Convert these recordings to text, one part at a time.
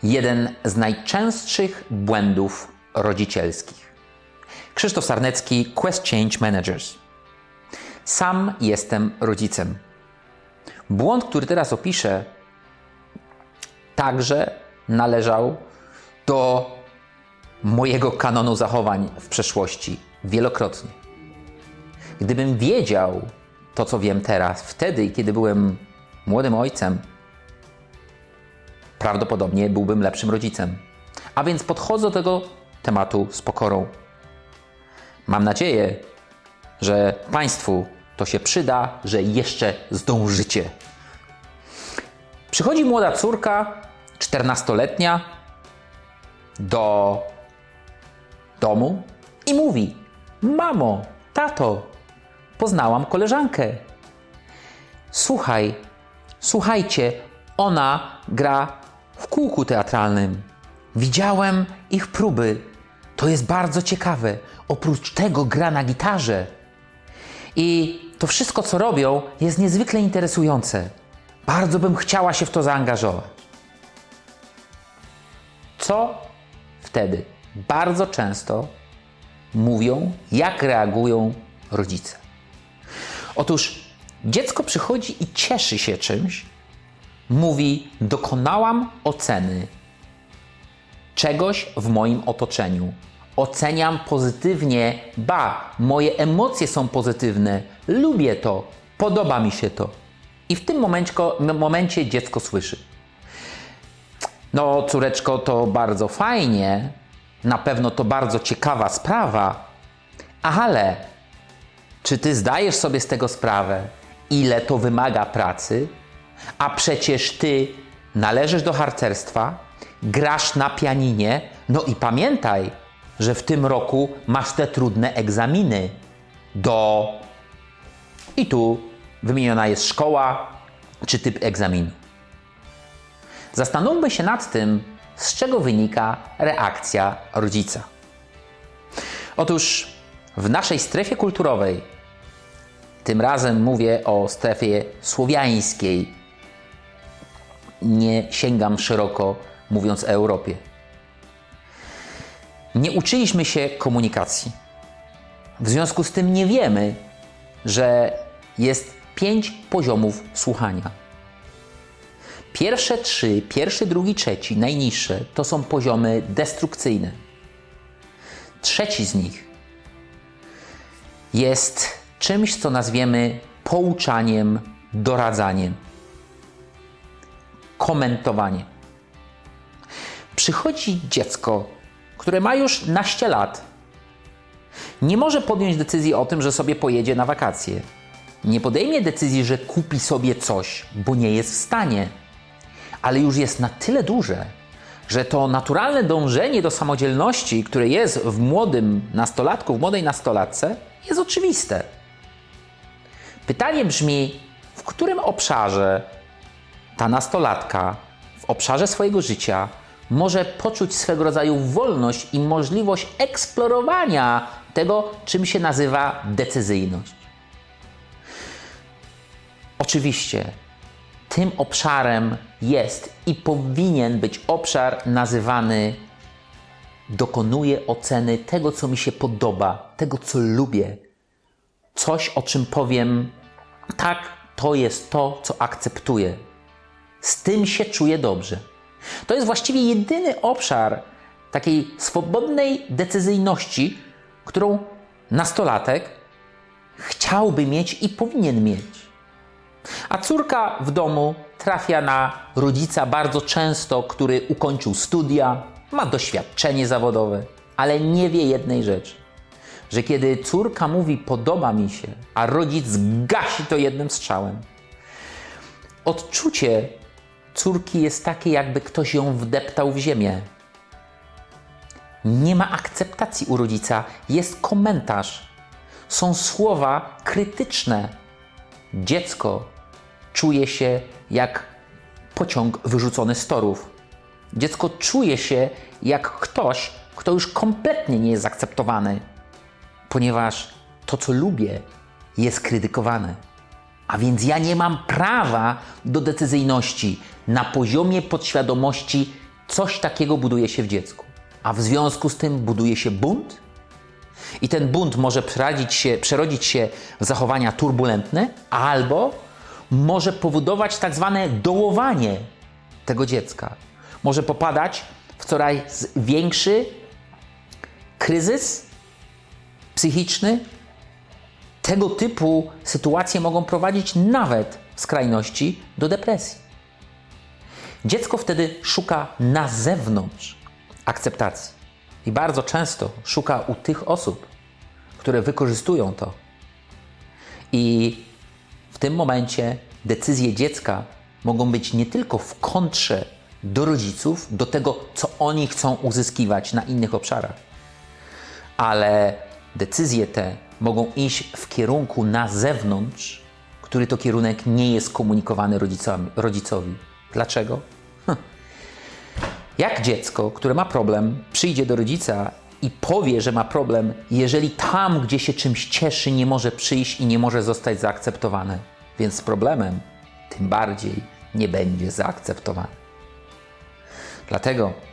Jeden z najczęstszych błędów rodzicielskich. Krzysztof Sarnecki, Quest Change Managers. Sam jestem rodzicem. Błąd, który teraz opiszę, także należał do mojego kanonu zachowań w przeszłości wielokrotnie. Gdybym wiedział to, co wiem teraz, wtedy, kiedy byłem młodym ojcem, prawdopodobnie byłbym lepszym rodzicem. A więc podchodzę do tego tematu z pokorą. Mam nadzieję, że Państwu to się przyda, że jeszcze zdążycie. Przychodzi młoda córka, 14-letnia, do domu i mówi: mamo, tato, poznałam koleżankę. Słuchajcie, ona gra w kółku teatralnym. Widziałem ich próby. To jest bardzo ciekawe. Oprócz tego gra na gitarze. I to wszystko, co robią, jest niezwykle interesujące. Bardzo bym chciała się w to zaangażować. Co wtedy bardzo często mówią, jak reagują rodzice? Otóż dziecko przychodzi i cieszy się czymś, mówi: dokonałam oceny czegoś w moim otoczeniu. Oceniam pozytywnie, moje emocje są pozytywne, lubię to, podoba mi się to. I w tym momencie dziecko słyszy: no córeczko, to bardzo fajnie, na pewno to bardzo ciekawa sprawa, ale czy ty zdajesz sobie z tego sprawę, ile to wymaga pracy? A przecież ty należysz do harcerstwa, grasz na pianinie, no i pamiętaj, że w tym roku masz te trudne egzaminy I tu wymieniona jest szkoła czy typ egzaminu. Zastanówmy się nad tym, z czego wynika reakcja rodzica. Otóż w naszej strefie kulturowej, tym razem mówię o strefie słowiańskiej, nie sięgam szeroko, mówiąc o Europie, nie uczyliśmy się komunikacji. W związku z tym nie wiemy, że jest 5 poziomów słuchania. Pierwsze 3, pierwszy, drugi, trzeci, najniższe, to są poziomy destrukcyjne. Trzeci z nich jest czymś, co nazwiemy pouczaniem, doradzaniem, komentowaniem. Przychodzi dziecko, które ma już naście lat. Nie może podjąć decyzji o tym, że sobie pojedzie na wakacje. Nie podejmie decyzji, że kupi sobie coś, bo nie jest w stanie. Ale już jest na tyle duże, że to naturalne dążenie do samodzielności, które jest w młodym nastolatku, w młodej nastolatce, jest oczywiste. Pytanie brzmi, w którym obszarze ta nastolatka, w obszarze swojego życia, może poczuć swego rodzaju wolność i możliwość eksplorowania tego, czym się nazywa decyzyjność. Oczywiście tym obszarem jest i powinien być obszar nazywany: dokonuję oceny tego, co mi się podoba, tego, co lubię. Coś, o czym powiem: tak, to jest to, co akceptuję. Z tym się czuję dobrze. To jest właściwie jedyny obszar takiej swobodnej decyzyjności, którą nastolatek chciałby mieć i powinien mieć. A córka w domu trafia na rodzica bardzo często, który ukończył studia, ma doświadczenie zawodowe, ale nie wie jednej rzeczy, że kiedy córka mówi: podoba mi się, a rodzic gasi to jednym strzałem, odczucie córki jest takie, jakby ktoś ją wdeptał w ziemię. Nie ma akceptacji u rodzica, jest komentarz, są słowa krytyczne. Dziecko czuje się jak pociąg wyrzucony z torów. Dziecko czuje się jak ktoś, kto już kompletnie nie jest akceptowany, ponieważ to, co lubię, jest krytykowane. A więc ja nie mam prawa do decyzyjności. Na poziomie podświadomości coś takiego buduje się w dziecku. A w związku z tym buduje się bunt i ten bunt może przerodzić się w zachowania turbulentne albo może powodować tak zwane dołowanie tego dziecka. Może popadać w coraz większy kryzys psychiczny. Tego typu sytuacje mogą prowadzić nawet w skrajności do depresji. Dziecko wtedy szuka na zewnątrz akceptacji i bardzo często szuka u tych osób, które wykorzystują to. I w tym momencie decyzje dziecka mogą być nie tylko w kontrze do rodziców, do tego, co oni chcą uzyskiwać na innych obszarach, ale decyzje te mogą iść w kierunku na zewnątrz, który to kierunek nie jest komunikowany rodzicowi. Dlaczego? Jak dziecko, które ma problem, przyjdzie do rodzica i powie, że ma problem, jeżeli tam, gdzie się czymś cieszy, nie może przyjść i nie może zostać zaakceptowane, więc z problemem tym bardziej nie będzie zaakceptowany. Dlatego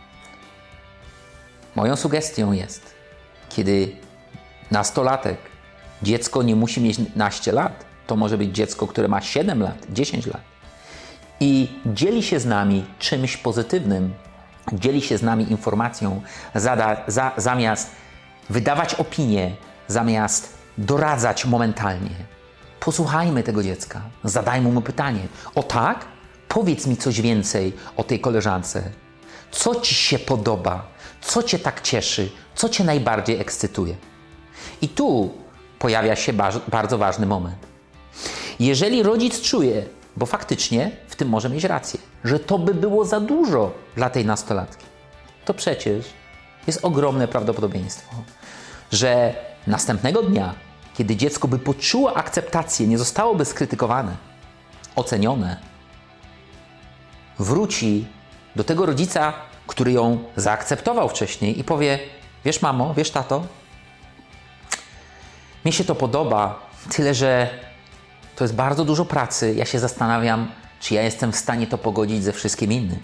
moją sugestią jest, kiedy nastolatek, dziecko nie musi mieć 15 lat, to może być dziecko, które ma 7 lat, 10 lat i dzieli się z nami czymś pozytywnym, dzieli się z nami informacją, zamiast wydawać opinię, zamiast doradzać momentalnie. Posłuchajmy tego dziecka, zadajmy mu pytanie. O tak? Powiedz mi coś więcej o tej koleżance. Co ci się podoba? Co cię tak cieszy? Co cię najbardziej ekscytuje? I tu pojawia się bardzo ważny moment. Jeżeli rodzic czuje, bo faktycznie w tym może mieć rację, że to by było za dużo dla tej nastolatki, to przecież jest ogromne prawdopodobieństwo, że następnego dnia, kiedy dziecko by poczuło akceptację, nie zostałoby skrytykowane, ocenione, wróci do tego rodzica, który ją zaakceptował wcześniej i powie: wiesz mamo, wiesz tato, mnie się to podoba, tyle że to jest bardzo dużo pracy. Ja się zastanawiam, czy ja jestem w stanie to pogodzić ze wszystkim innym.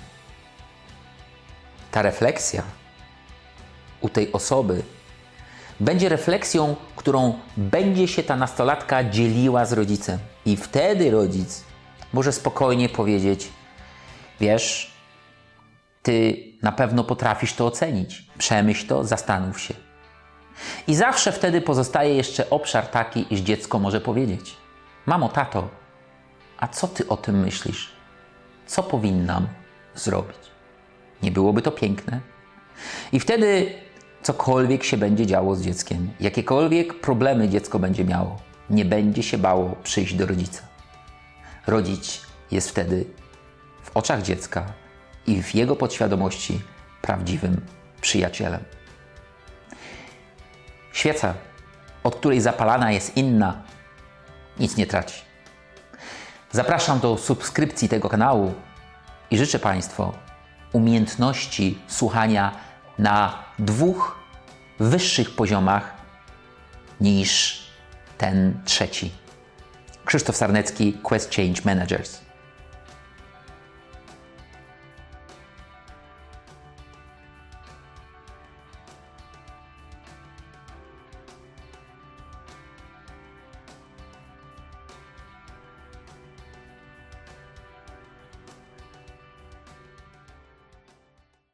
Ta refleksja u tej osoby będzie refleksją, którą będzie się ta nastolatka dzieliła z rodzicem. I wtedy rodzic może spokojnie powiedzieć: wiesz, ty na pewno potrafisz to ocenić. Przemyśl to, zastanów się. I zawsze wtedy pozostaje jeszcze obszar taki, iż dziecko może powiedzieć: mamo, tato, a co ty o tym myślisz? Co powinnam zrobić? Nie byłoby to piękne? I wtedy cokolwiek się będzie działo z dzieckiem, jakiekolwiek problemy dziecko będzie miało, nie będzie się bało przyjść do rodzica. Rodzic jest wtedy w oczach dziecka i w jego podświadomości prawdziwym przyjacielem. Świeca, od której zapalana jest inna, nic nie traci. Zapraszam do subskrypcji tego kanału i życzę Państwu umiejętności słuchania na 2 wyższych poziomach niż ten 3. Krzysztof Sarnecki, Quest Change Managers.